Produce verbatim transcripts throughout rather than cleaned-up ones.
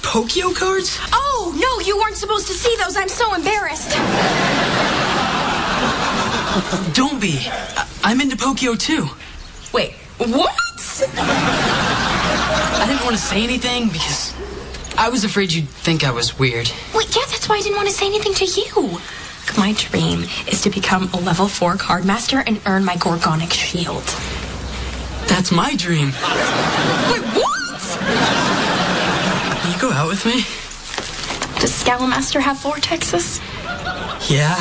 Pokio cards? Oh, no, you weren't supposed to see those. I'm so embarrassed. Don't be. I- I'm into Pokio, too. Wait, what? I didn't want to say anything because I was afraid you'd think I was weird. Wait, yeah, that's why I didn't want to say anything to you. My dream is to become a level four card master and earn my Gorgonic shield. That's my dream. Wait, what? Will you go out with me? Does Scalamaster have vortexes? Yeah.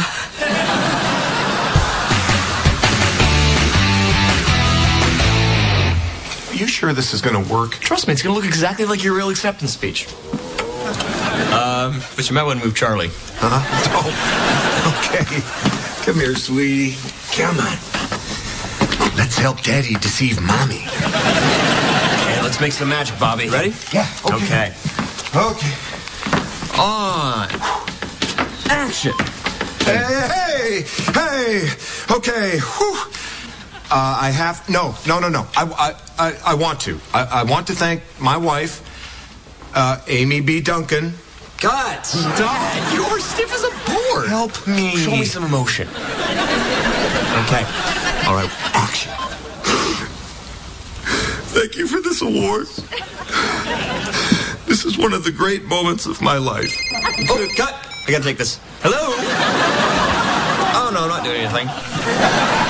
Are you sure this is going to work? Trust me, it's going to look exactly like your real acceptance speech. Um, but you might want to move Charlie. Huh? Oh, okay. Come here, sweetie. Come on. Let's help Daddy deceive Mommy. Okay, let's make some magic, Bobby. Ready? Yeah. Okay. Okay. Okay. On. Action. Hey, hey, hey. Okay. Whew. Uh, I have no, no, no, no. I, I, I, I want to. I, I want to thank my wife, uh, Amy B. Duncan. God, Dad, you're stiff as a board. Help me. Show me some emotion. Okay. All right. Action. Thank you for this award. This is one of the great moments of my life. Oh, cut. I gotta take this. Hello? Oh, no, I'm not doing anything.